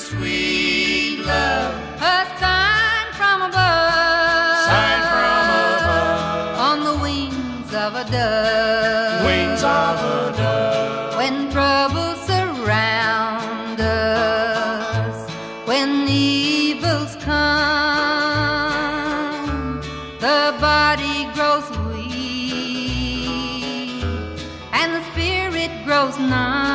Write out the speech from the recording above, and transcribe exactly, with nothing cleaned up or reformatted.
sweet love, a sign from above, sign from above, on the wings of a dove, wings of a dove. when troubles surround us, when evils come, the body grows weak and the spirit grows numb.